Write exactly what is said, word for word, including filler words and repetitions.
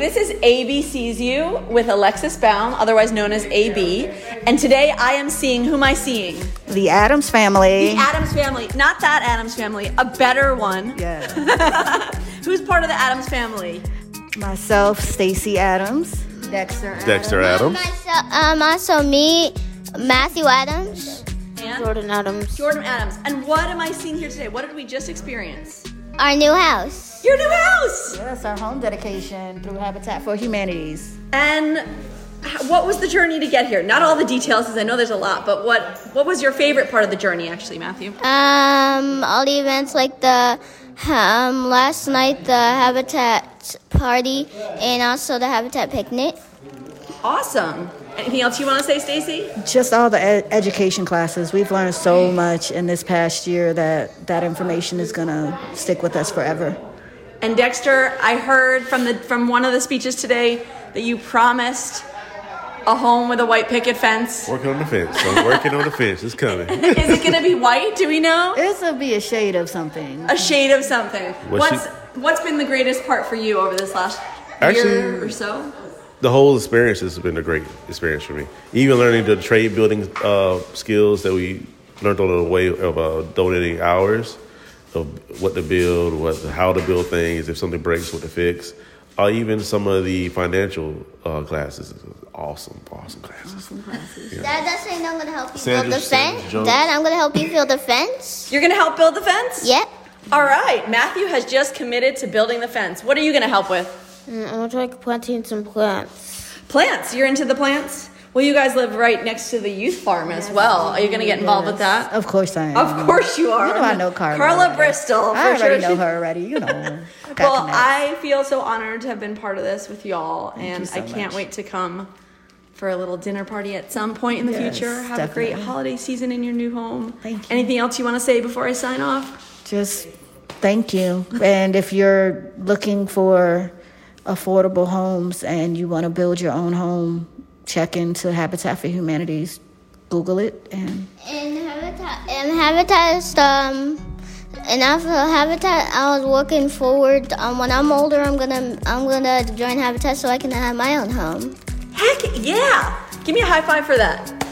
this is A B Sees You with Alexis Baum, otherwise known as A B. And today I am seeing, who am I seeing? The Addams Family. The Addams Family. Not that Addams Family, a better one. Yeah. Who's part of the Addams Family? Myself, Stacey Addams. Dexter Addams. Dexter Addams. Myself, um, also me, Matthew Addams. And Jordan Addams. Jordan Addams. And what am I seeing here today? What did we just experience? Our new house. Your new house! Yes, our home dedication through Habitat for Humanities. And what was the journey to get here? Not all the details, because I know there's a lot, but what, what was your favorite part of the journey, actually, Matthew? Um, all the events like the um last night the Habitat party and also the Habitat picnic. Awesome. Anything else you want to say, Stacey? Just all the ed- education classes. We've learned so much in this past year that that information is going to stick with us forever. And Dexter, I heard from the from one of the speeches today that you promised a home with a white picket fence. Working on the fence. I'm working on the fence. It's coming. Is it going to be white? Do we know? This will be a shade of something. A shade of something. Was What's she- What's been the greatest part for you over this last Actually, year or so? The whole experience has been a great experience for me. Even learning the trade building uh, skills that we learned on the way of uh, donating hours, of what to build, what how to build things, if something breaks, what to fix. Uh, even some of the financial uh, classes. Awesome, awesome classes. Awesome classes. Yeah. Dad, that's saying I'm gonna help you Sandra- build the Sandra fence. Jones. Dad, I'm gonna help you build the fence. You're going to help build the fence? Yep. All right. Matthew has just committed to building the fence. What are you going to help with? Mm, I'm gonna try planting some plants. Plants. You're into the plants? Well, you guys live right next to the youth farm as well. Are you going to get involved with that? Of course I am. Of course you are. You know I know Carla. Carla already. Bristol. For I already sure. know her already. You know her. I got Well, connects. I feel so honored to have been part of this with y'all, and you so I can't much. wait to come for a little dinner party at some point in the Yes, future. Have a great definitely. holiday season in your new home. Thank you. Anything else you want to say before I sign off? Just thank you. And if you're looking for affordable homes and you want to build your own home, check into Habitat for Humanities. Google it and And Habitat, and Habitat is um, and after Habitat, I was looking forward. Um, when I'm older, I'm gonna I'm gonna join Habitat so I can have my own home. Heck yeah! Give me a high five for that.